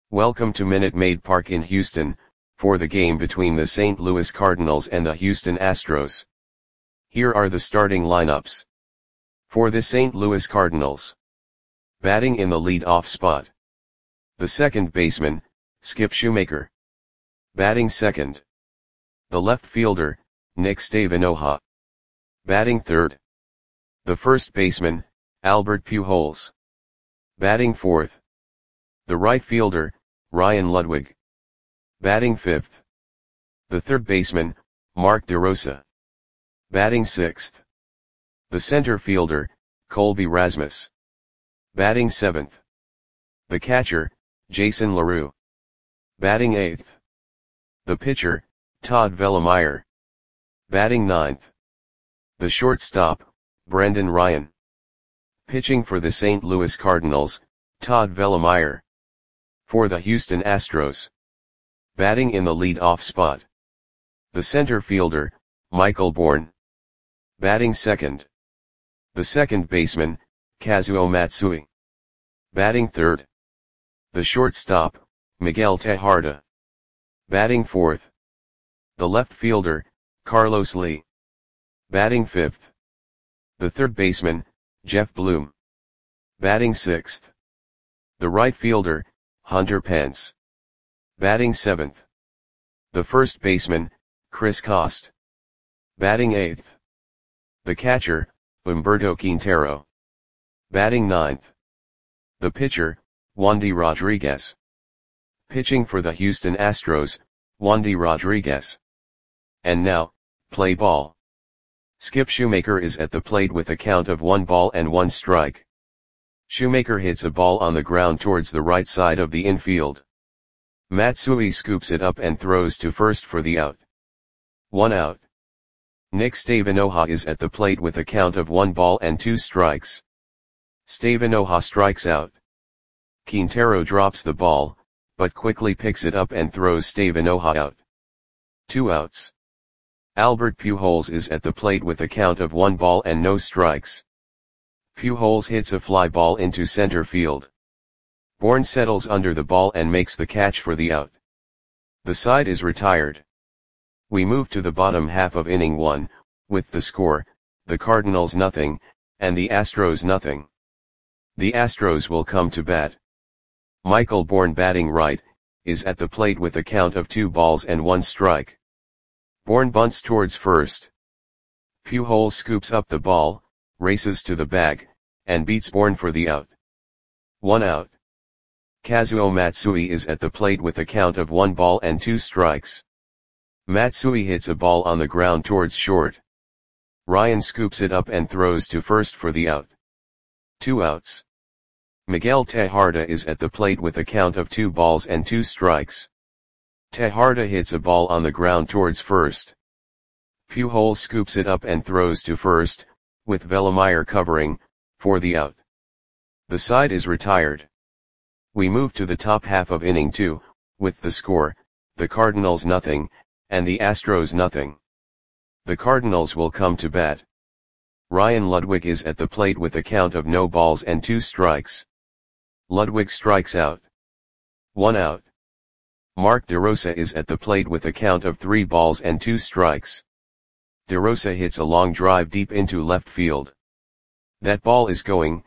Welcome to Minute Maid Park in Houston, for the game between the St. Louis Cardinals and the Houston Astros. Here are the starting lineups. For the St. Louis Cardinals. Batting in the lead-off spot. The second baseman, Skip Shoemaker. Batting second. The left fielder, Nick Stavinoha. Batting third. The first baseman, Albert Pujols. Batting fourth. The right fielder, Ryan Ludwig. Batting fifth. The third baseman, Mark DeRosa. Batting sixth. The center fielder, Colby Rasmus. Batting seventh. The catcher, Jason LaRue. Batting eighth. The pitcher, Todd Vellemeyer. Batting ninth. The shortstop, Brendan Ryan. Pitching for the St. Louis Cardinals, Todd Vellemeyer. For the Houston Astros. Batting in the lead-off spot. The center fielder, Michael Bourn. Batting second. The second baseman, Kazuo Matsui. Batting third. The shortstop, Miguel Tejada. Batting fourth. The left fielder, Carlos Lee. Batting fifth. The third baseman, Jeff Bloom. Batting sixth. The right fielder, Hunter Pence. Batting seventh. The first baseman, Chris Coste. Batting eighth. The catcher, Humberto Quintero. Batting ninth. The pitcher, Wandy Rodriguez. Pitching for the Houston Astros, Wandy Rodriguez. And now, play ball. Skip Shoemaker is at the plate with a count of 1 ball and 1 strike. Shoemaker hits a ball on the ground towards the right side of the infield. Matsui scoops it up and throws to first for the out. 1 out. Nick Stavinoha is at the plate with a count of 1 ball and 2 strikes. Stavinoha strikes out. Quintero drops the ball, but quickly picks it up and throws Stavinoha out. 2 outs. Albert Pujols is at the plate with a count of 1 ball and no strikes. Pujols hits a fly ball into center field. Bourn settles under the ball and makes the catch for the out. The side is retired. We move to the bottom half of inning 1, with the score, the Cardinals nothing, and the Astros nothing. The Astros will come to bat. Michael Bourn, batting right, is at the plate with a count of 2 balls and 1 strike. Bourn bunts towards first. Pujols scoops up the ball, races to the bag, and beats Bourn for the out. 1 out. Kazuo Matsui is at the plate with a count of 1 ball and 2 strikes. Matsui hits a ball on the ground towards short. Ryan scoops it up and throws to first for the out. 2 outs. Miguel Tejada is at the plate with a count of 2 balls and 2 strikes. Tejada hits a ball on the ground towards first. Pujols scoops it up and throws to first, with Vellemeyer covering, for the out. The side is retired. We move to the top half of inning 2, with the score, the Cardinals nothing, and the Astros nothing. The Cardinals will come to bat. Ryan Ludwig is at the plate with a count of no balls and 2 strikes. Ludwig strikes out. 1 out. Mark DeRosa is at the plate with a count of 3 balls and 2 strikes. DeRosa hits a long drive deep into left field. That ball is gone.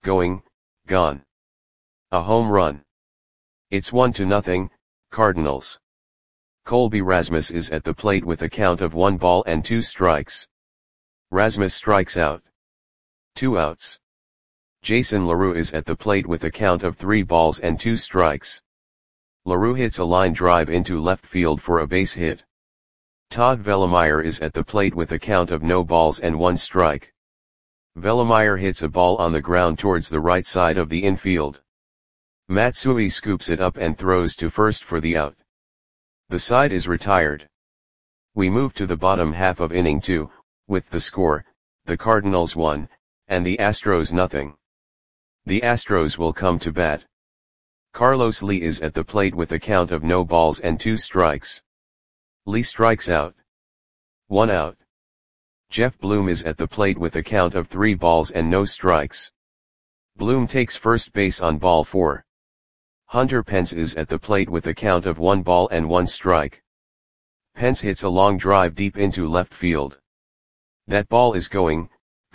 A home run. It's 1-0, Cardinals. Colby Rasmus is at the plate with a count of 1 ball and 2 strikes. Rasmus strikes out. 2 outs. Jason LaRue is at the plate with a count of 3 balls and 2 strikes. LaRue hits a line drive into left field for a base hit. Todd Vellemeyer is at the plate with a count of no balls and 1 strike. Vellemeyer hits a ball on the ground towards the right side of the infield. Matsui scoops it up and throws to first for the out. The side is retired. We move to the bottom half of inning 2, with the score, the Cardinals 1, and the Astros nothing. The Astros will come to bat. Carlos Lee is at the plate with a count of no balls and 2 strikes. Lee strikes out. 1 out. Jeff Bloom is at the plate with a count of 3 balls and no strikes. Bloom takes first base on ball 4. Hunter Pence is at the plate with a count of 1 ball and 1 strike. Pence hits a long drive deep into left field. That ball is gone.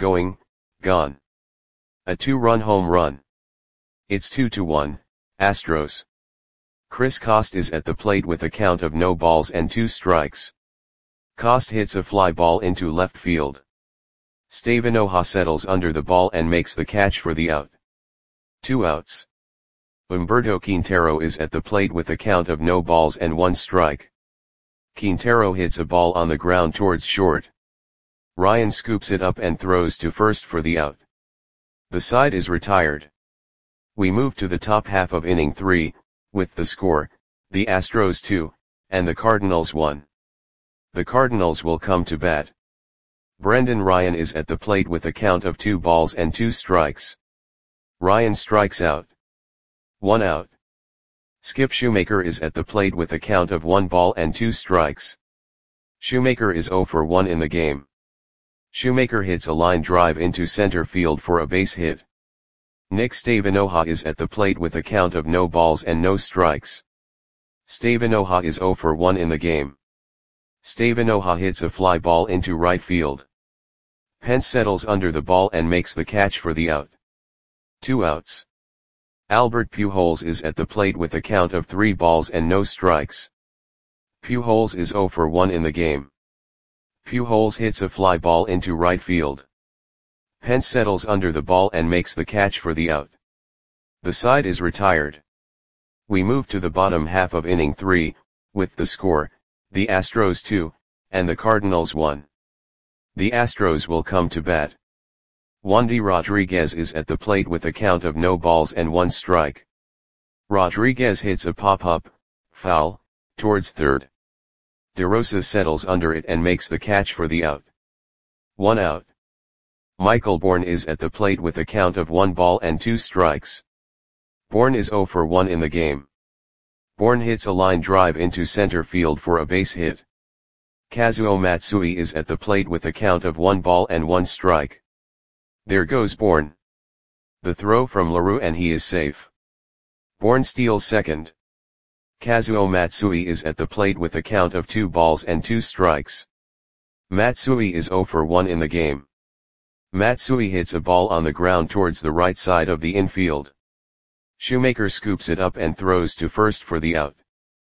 A 2-run home run. It's 2-1, Astros. Chris Coste is at the plate with a count of no balls and 2 strikes. Coste hits a fly ball into left field. Stevanoha settles under the ball and makes the catch for the out. 2 outs. Humberto Quintero is at the plate with a count of no balls and 1 strike. Quintero hits a ball on the ground towards short. Ryan scoops it up and throws to first for the out. The side is retired. We move to the top half of inning 3, with the score, the Astros 2, and the Cardinals 1. The Cardinals will come to bat. Brendan Ryan is at the plate with a count of 2 balls and 2 strikes. Ryan strikes out. 1 out. Skip Shoemaker is at the plate with a count of 1 ball and 2 strikes. Shoemaker is 0 for 1 in the game. Shoemaker hits a line drive into center field for a base hit. Nick Stevanoha is at the plate with a count of no balls and no strikes. Stevanoha is 0 for 1 in the game. Stevanoha hits a fly ball into right field. Pence settles under the ball and makes the catch for the out. 2 outs. Albert Pujols is at the plate with a count of 3 balls and no strikes. Pujols is 0 for 1 in the game. Pujols hits a fly ball into right field. Pence settles under the ball and makes the catch for the out. The side is retired. We move to the bottom half of inning 3, with the score, the Astros 2, and the Cardinals 1. The Astros will come to bat. Wandy Rodriguez is at the plate with a count of no balls and 1 strike. Rodriguez hits a pop-up, foul, towards third. DeRosa settles under it and makes the catch for the out. 1 out. Michael Bourn is at the plate with a count of 1 ball and 2 strikes. Bourn is 0 for 1 in the game. Bourn hits a line drive into center field for a base hit. Kazuo Matsui is at the plate with a count of 1 ball and 1 strike. There goes Bourn. The throw from LaRue and he is safe. Bourn steals second. Kazuo Matsui is at the plate with a count of 2 balls and 2 strikes. Matsui is 0 for 1 in the game. Matsui hits a ball on the ground towards the right side of the infield. Shoemaker scoops it up and throws to first for the out.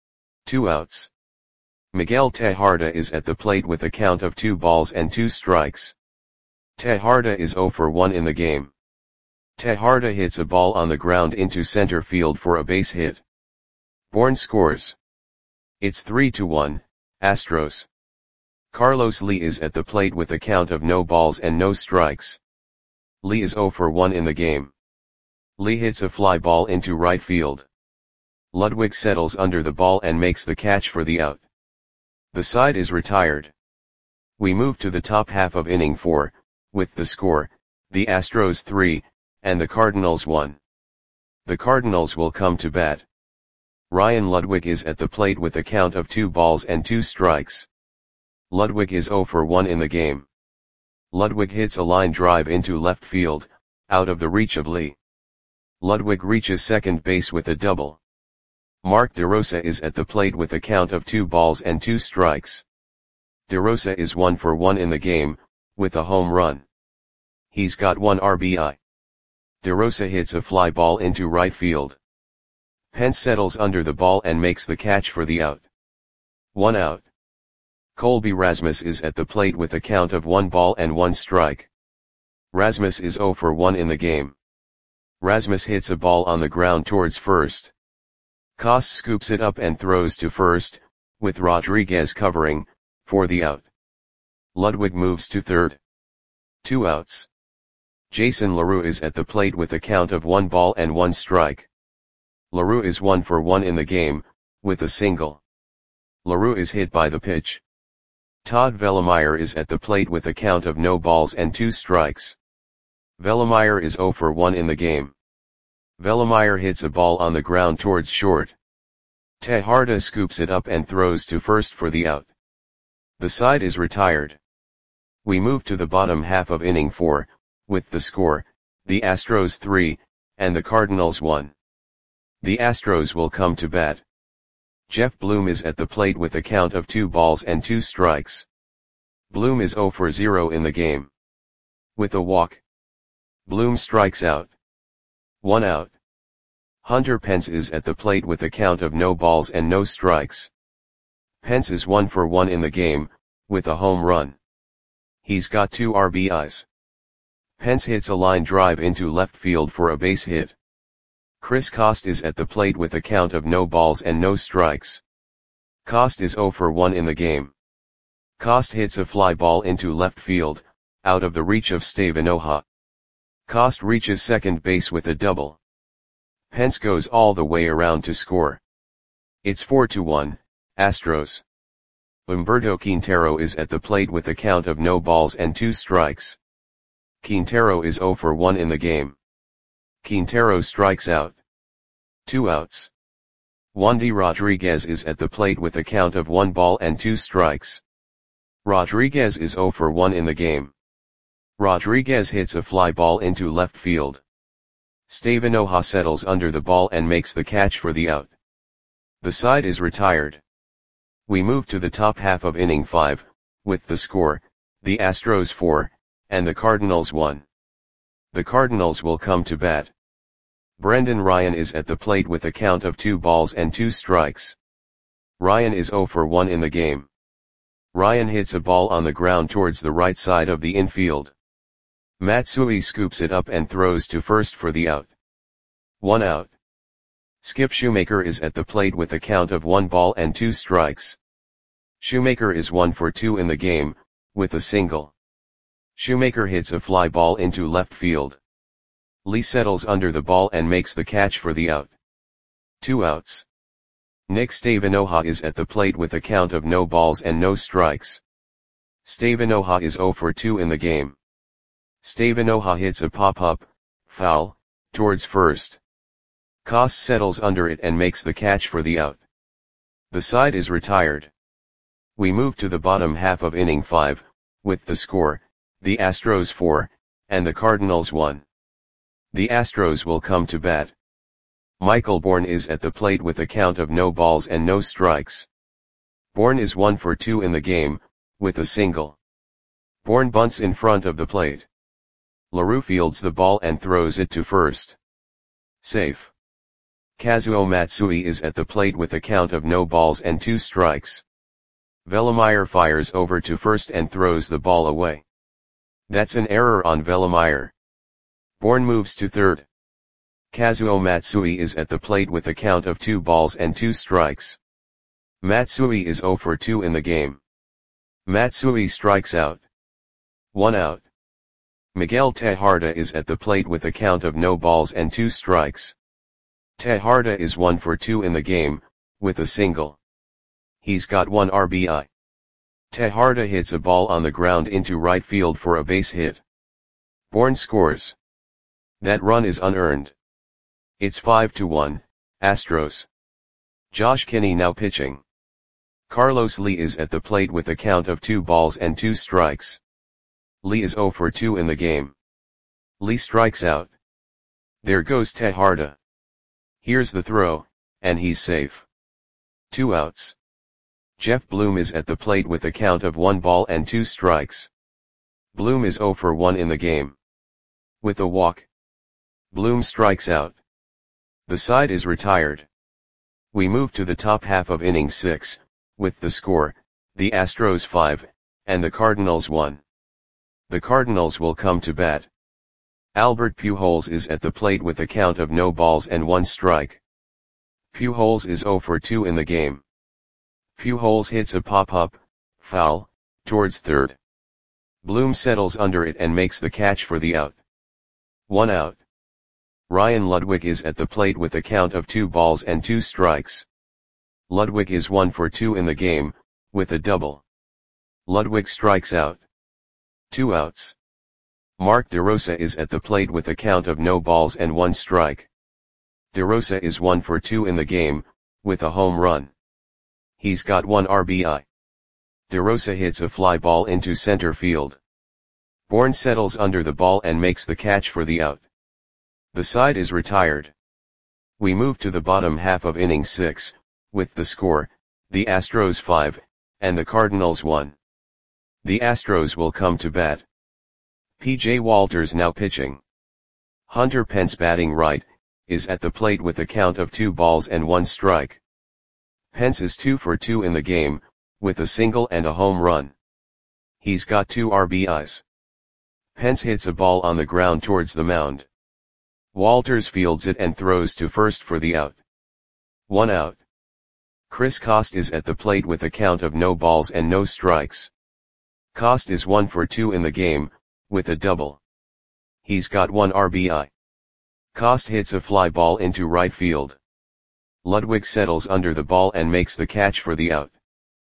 2 outs. Miguel Tejada is at the plate with a count of 2 balls and 2 strikes. Tejada is 0 for 1 in the game. Tejada hits a ball on the ground into center field for a base hit. Bourn scores. It's 3-1, Astros. Carlos Lee is at the plate with a count of no balls and no strikes. Lee is 0 for 1 in the game. Lee hits a fly ball into right field. Ludwig settles under the ball and makes the catch for the out. The side is retired. We move to the top half of inning 4, with the score, the Astros 3, and the Cardinals 1. The Cardinals will come to bat. Ryan Ludwig is at the plate with a count of 2 balls and 2 strikes. Ludwig is 0 for 1 in the game. Ludwig hits a line drive into left field, out of the reach of Lee. Ludwig reaches second base with a double. Mark DeRosa is at the plate with a count of 2 balls and 2 strikes. DeRosa is 1 for 1 in the game, with a home run. He's got 1 RBI. DeRosa hits a fly ball into right field. Pence settles under the ball and makes the catch for the out. 1 out. Colby Rasmus is at the plate with a count of 1 ball and 1 strike. Rasmus is 0 for 1 in the game. Rasmus hits a ball on the ground towards first. Coste scoops it up and throws to first, with Rodriguez covering, for the out. Ludwig moves to third. 2 outs. Jason LaRue is at the plate with a count of 1 ball and 1 strike. LaRue is 1 for 1 in the game, with a single. LaRue is hit by the pitch. Todd Vellemeyer is at the plate with a count of no balls and 2 strikes. Vellemeyer is 0 for 1 in the game. Vellemeyer hits a ball on the ground towards short. Tejada scoops it up and throws to first for the out. The side is retired. We move to the bottom half of inning 4, with the score, the Astros 3, and the Cardinals 1. The Astros will come to bat. Jeff Bloom is at the plate with a count of 2 balls and 2 strikes. Bloom is 0 for 0 in the game. With a walk, Bloom strikes out. 1 out. Hunter Pence is at the plate with a count of no balls and no strikes. Pence is 1 for 1 in the game, with a home run. He's got 2 RBIs. Pence hits a line drive into left field for a base hit. Chris Coste is at the plate with a count of no balls and no strikes. Coste is 0 for 1 in the game. Coste hits a fly ball into left field, out of the reach of Stevanoha. Coste reaches second base with a double. Pence goes all the way around to score. It's 4-1, Astros. Humberto Quintero is at the plate with a count of no balls and 2 strikes. Quintero is 0 for 1 in the game. Quintero strikes out. 2 outs. Wandy Rodriguez is at the plate with a count of 1 ball and 2 strikes. Rodriguez is 0 for 1 in the game. Rodriguez hits a fly ball into left field. Stevanoha settles under the ball and makes the catch for the out. The side is retired. We move to the top half of inning 5, with the score, the Astros 4, and the Cardinals 1. The Cardinals will come to bat. Brendan Ryan is at the plate with a count of 2 balls and 2 strikes. Ryan is 0 for 1 in the game. Ryan hits a ball on the ground towards the right side of the infield. Matsui scoops it up and throws to first for the out. 1 out. Skip Shoemaker is at the plate with a count of 1 ball and 2 strikes. Shoemaker is 1 for 2 in the game, with a single. Shoemaker hits a fly ball into left field. Lee settles under the ball and makes the catch for the out. 2 outs. Nick Stevanoha is at the plate with a count of no balls and no strikes. Stevanoha is 0 for 2 in the game. Stevanoha hits a pop-up, foul, towards first. Coste settles under it and makes the catch for the out. The side is retired. We move to the bottom half of inning 5, with the score, the Astros 4, and the Cardinals 1. The Astros will come to bat. Michael Bourne is at the plate with a count of no balls and no strikes. Bourne is 1 for 2 in the game, with a single. Bourne bunts in front of the plate. LaRue fields the ball and throws it to first. Safe. Kazuo Matsui is at the plate with a count of no balls and 2 strikes. Vellemeyer fires over to first and throws the ball away. That's an error on Vellemeyer. Bourne moves to third. Kazuo Matsui is at the plate with a count of 2 balls and 2 strikes. Matsui is 0 for 2 in the game. Matsui strikes out. 1 out. Miguel Tejada is at the plate with a count of no balls and 2 strikes. Tejada is 1 for 2 in the game, with a single. He's got 1 RBI. Tejada hits a ball on the ground into right field for a base hit. Bourne scores. That run is unearned. It's 5-1, Astros. Josh Kinney now pitching. Carlos Lee is at the plate with a count of 2 balls and 2 strikes. Lee is 0 for 2 in the game. Lee strikes out. There goes Tejada. Here's the throw, and he's safe. 2 outs. Jeff Bloom is at the plate with a count of 1 ball and 2 strikes. Bloom is 0 for 1 in the game. With a walk, Bloom strikes out. The side is retired. We move to the top half of inning 6, with the score, the Astros 5, and the Cardinals 1. The Cardinals will come to bat. Albert Pujols is at the plate with a count of no balls and 1 strike. Pujols is 0 for 2 in the game. Pujols hits a pop-up, foul, towards third. Bloom settles under it and makes the catch for the out. 1 out. Ryan Ludwig is at the plate with a count of 2 balls and 2 strikes. Ludwig is 1 for 2 in the game, with a double. Ludwig strikes out. 2 outs. Mark DeRosa is at the plate with a count of no balls and 1 strike. DeRosa is 1 for 2 in the game, with a home run. He's got 1 RBI. DeRosa hits a fly ball into center field. Bourne settles under the ball and makes the catch for the out. The side is retired. We move to the bottom half of inning 6, with the score, the Astros 5, and the Cardinals 1. The Astros will come to bat. P.J. Walters now pitching. Hunter Pence batting right, is at the plate with a count of 2 balls and 1 strike. Pence is 2 for 2 in the game, with a single and a home run. He's got 2 RBIs. Pence hits a ball on the ground towards the mound. Walters fields it and throws to first for the out. 1 out. Chris Coste is at the plate with a count of no balls and no strikes. Coste is 1 for 2 in the game, with a double. He's got 1 RBI. Coste hits a fly ball into right field. Ludwig settles under the ball and makes the catch for the out.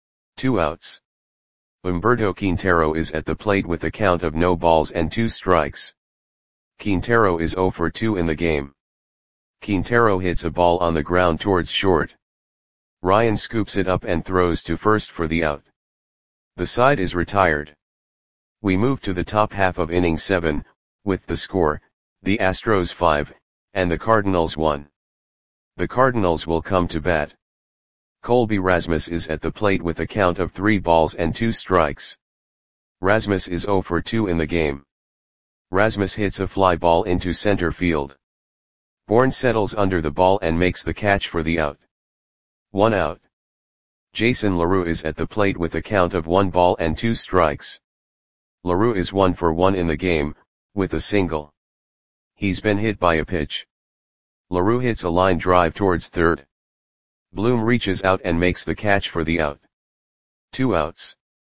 2 outs. Humberto Quintero is at the plate with a count of no balls and 2 strikes. Quintero is 0 for 2 in the game. Quintero hits a ball on the ground towards short. Ryan scoops it up and throws to first for the out. The side is retired. We move to the top half of inning 7, with the score, the Astros 5, and the Cardinals 1. The Cardinals will come to bat. Colby Rasmus is at the plate with a count of 3 balls and 2 strikes. Rasmus is 0 for 2 in the game. Rasmus hits a fly ball into center field. Bourne settles under the ball and makes the catch for the out. 1 out. Jason LaRue is at the plate with a count of 1 ball and 2 strikes. LaRue is 1 for 1 in the game, with a single. He's been hit by a pitch. LaRue hits a line drive towards third. Bloom reaches out and makes the catch for the out. 2 outs.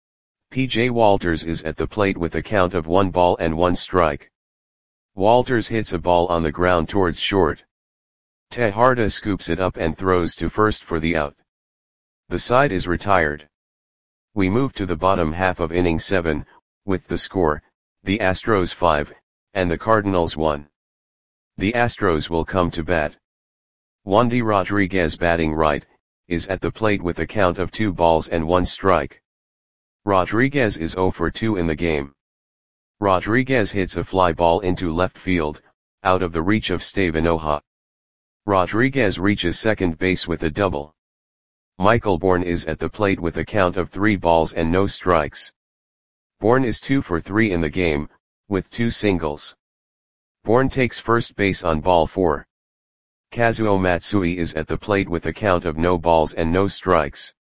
P.J. Walters is at the plate with a count of 1 ball and 1 strike. Walters hits a ball on the ground towards short. Tejada scoops it up and throws to first for the out. The side is retired. We move to the bottom half of inning 7, with the score, the Astros 5, and the Cardinals 1. The Astros will come to bat. Wandy Rodriguez batting right, is at the plate with a count of 2 balls and 1 strike. Rodriguez is 0 for 2 in the game. Rodriguez hits a fly ball into left field, out of the reach of Steven Oja. Rodriguez reaches second base with a double. Michael Bourne is at the plate with a count of 3 balls and no strikes. Bourne is 2 for 3 in the game, with 2 singles. Bourne takes first base on ball 4. Kazuo Matsui is at the plate with a count of no balls and no strikes.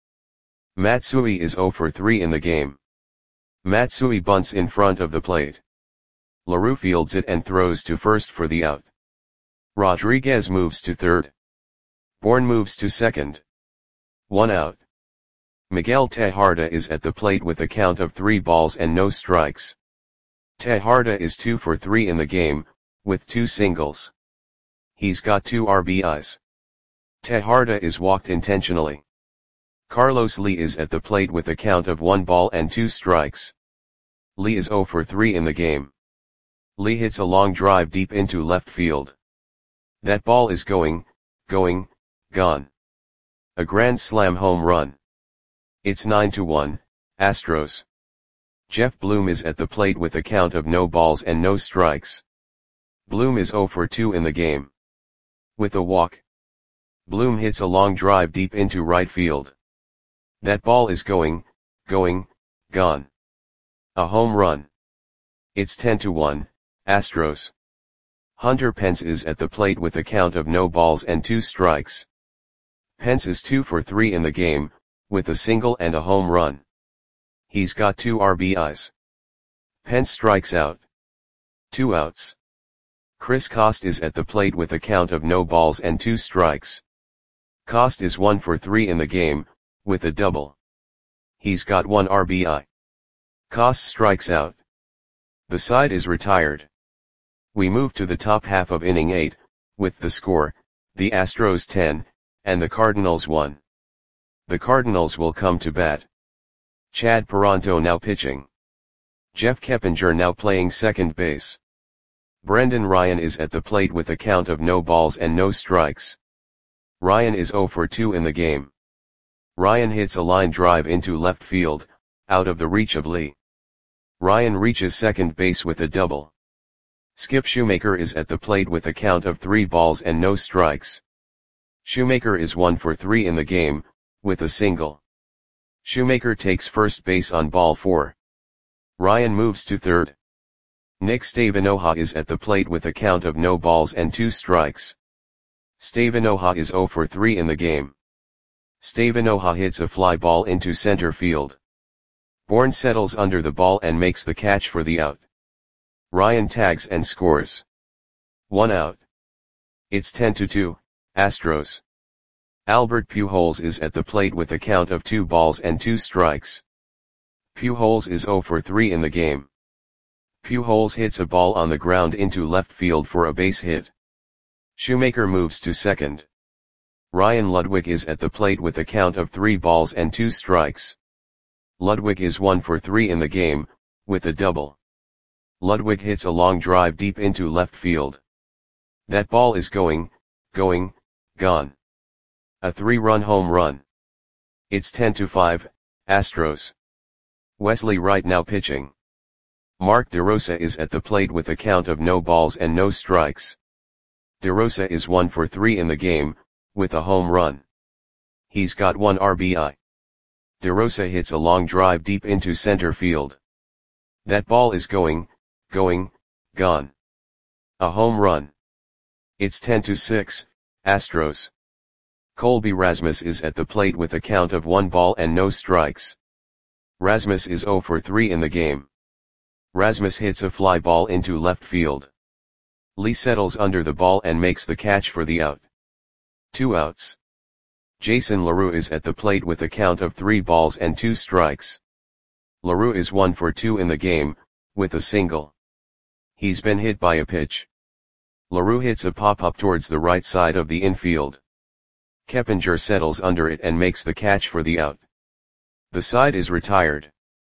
Matsui is 0 for 3 in the game. Matsui bunts in front of the plate. LaRue fields it and throws to first for the out. Rodriguez moves to third. Bourne moves to second. 1 out. Miguel Tejada is at the plate with a count of 3 balls and no strikes. Tejada is 2 for 3 in the game, with 2 singles. He's got 2 RBIs. Tejada is walked intentionally. Carlos Lee is at the plate with a count of 1 ball and 2 strikes. Lee is 0 for 3 in the game. Lee hits a long drive deep into left field. That ball is gone. A grand slam home run. It's 9-1, Astros. Jeff Bloom is at the plate with a count of no balls and no strikes. Bloom is 0 for 2 in the game. With a walk. Bloom hits a long drive deep into right field. That ball is gone. A home run. It's 10-1, Astros. Hunter Pence is at the plate with a count of no balls and 2 strikes. Pence is 2 for 3 in the game, with a single and a home run. He's got 2 RBIs. Pence strikes out. 2 outs. Chris Coste is at the plate with a count of no balls and 2 strikes. Coste is 1 for 3 in the game, with a double. He's got 1 RBI. Coste strikes out. The side is retired. We move to the top half of inning 8, with the score, the Astros 10, and the Cardinals 1. The Cardinals will come to bat. Chad Paronto now pitching. Jeff Keppinger now playing second base. Brendan Ryan is at the plate with a count of no balls and no strikes. Ryan is 0 for 2 in the game. Ryan hits a line drive into left field, out of the reach of Lee. Ryan reaches second base with a double. Skip Shoemaker is at the plate with a count of 3 balls and no strikes. Shoemaker is 1 for 3 in the game, with a single. Shoemaker takes first base on ball 4. Ryan moves to third. Nick Stavinoha is at the plate with a count of no balls and 2 strikes. Stavinoha is 0 for 3 in the game. Stavinoha hits a fly ball into center field. Bourne settles under the ball and makes the catch for the out. Ryan tags and scores. 1 out. It's 10-2, Astros. Albert Pujols is at the plate with a count of 2 balls and 2 strikes. Pujols is 0 for 3 in the game. Pujols hits a ball on the ground into left field for a base hit. Shoemaker moves to second. Ryan Ludwig is at the plate with a count of 3 balls and 2 strikes. Ludwig is 1 for 3 in the game, with a double. Ludwig hits a long drive deep into left field. That ball is going, gone. A 3-run home run. It's 10-5, Astros. Wesley Wright now pitching. Mark DeRosa is at the plate with a count of no balls and no strikes. DeRosa is 1 for 3 in the game, with a home run. He's got 1 RBI. DeRosa hits a long drive deep into center field. That ball is going, gone. A home run. It's 10-6, Astros. Colby Rasmus is at the plate with a count of 1 ball and no strikes. Rasmus is 0 for 3 in the game. Rasmus hits a fly ball into left field. Lee settles under the ball and makes the catch for the out. 2 outs. Jason LaRue is at the plate with a count of 3 balls and 2 strikes. LaRue is 1 for 2 in the game, with a single. He's been hit by a pitch. LaRue hits a pop-up towards the right side of the infield. Keppinger settles under it and makes the catch for the out. The side is retired.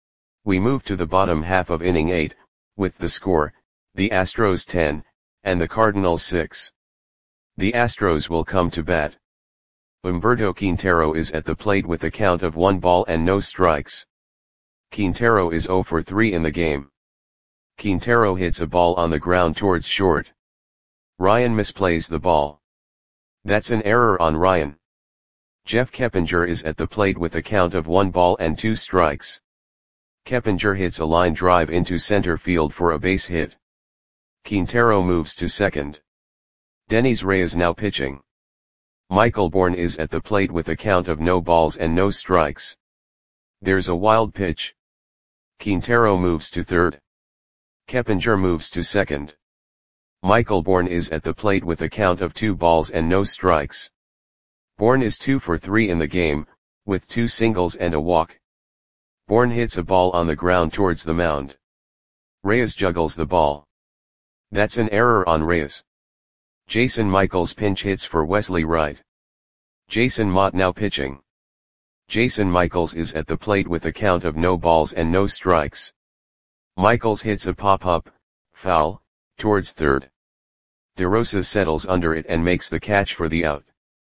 We move to the bottom half of inning 8, with the score, the Astros 10, and the Cardinals 6. The Astros will come to bat. Humberto Quintero is at the plate with a count of 1 ball and no strikes. Quintero is 0 for 3 in the game. Quintero hits a ball on the ground towards short. Ryan misplays the ball. That's an error on Ryan. Jeff Keppinger is at the plate with a count of 1 ball and 2 strikes. Keppinger hits a line drive into center field for a base hit. Quintero moves to second. Denys Reyes now pitching. Michael Bourne is at the plate with a count of no balls and no strikes. There's a wild pitch. Quintero moves to third. Keppinger moves to second. Michael Bourne is at the plate with a count of 2 balls and no strikes. Bourne is 2 for 3 in the game, with 2 singles and a walk. Bourne hits a ball on the ground towards the mound. Reyes juggles the ball. That's an error on Reyes. Jason Michaels pinch hits for Wesley Wright. Jason Mott now pitching. Jason Michaels is at the plate with a count of no balls and no strikes. Michaels hits a pop-up, foul, towards third. DeRosa settles under it and makes the catch for the out.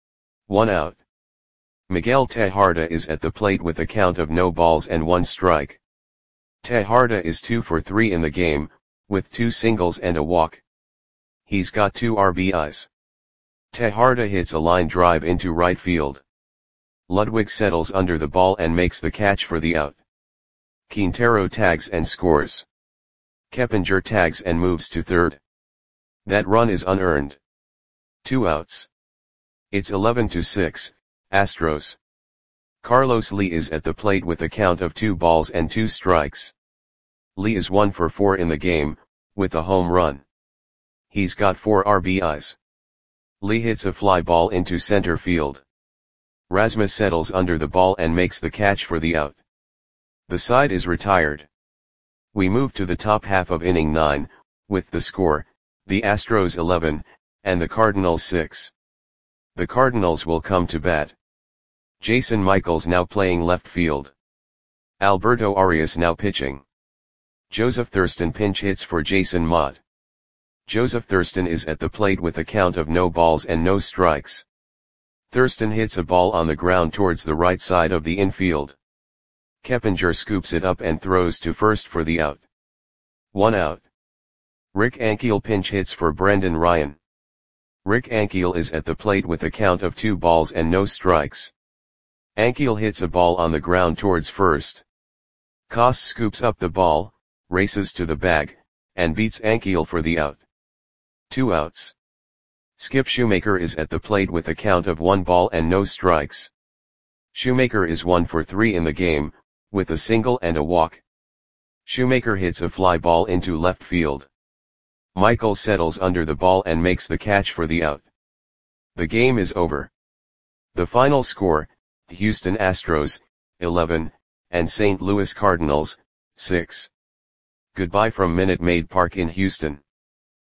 1 out. Miguel Tejada is at the plate with a count of no balls and 1 strike. Tejada is 2 for 3 in the game, with 2 singles and a walk. He's got 2 RBIs. Tejada hits a line drive into right field. Ludwig settles under the ball and makes the catch for the out. Quintero tags and scores. Keppinger tags and moves to third. That run is unearned. 2 outs. It's 11-6, Astros. Carlos Lee is at the plate with a count of 2 balls and 2 strikes. Lee is 1 for 4 in the game, with a home run. He's got 4 RBIs. Lee hits a fly ball into center field. Rasmus settles under the ball and makes the catch for the out. The side is retired. We move to the top half of inning 9, with the score, the Astros 11, and the Cardinals 6. The Cardinals will come to bat. Jason Michaels now playing left field. Alberto Arias now pitching. Joseph Thurston pinch hits for Jason Mott. Joseph Thurston is at the plate with a count of no balls and no strikes. Thurston hits a ball on the ground towards the right side of the infield. Keppinger scoops it up and throws to first for the out. 1 out. Rick Ankiel pinch hits for Brendan Ryan. Rick Ankiel is at the plate with a count of 2 balls and no strikes. Ankiel hits a ball on the ground towards first. Koss scoops up the ball, races to the bag, and beats Ankiel for the out. 2 outs. Skip Shoemaker is at the plate with a count of 1 ball and no strikes. Shoemaker is 1 for 3 in the game, with a single and a walk. Shoemaker hits a fly ball into left field. Michael settles under the ball and makes the catch for the out. The game is over. The final score, Houston Astros, 11, and St. Louis Cardinals, 6. Goodbye from Minute Maid Park in Houston.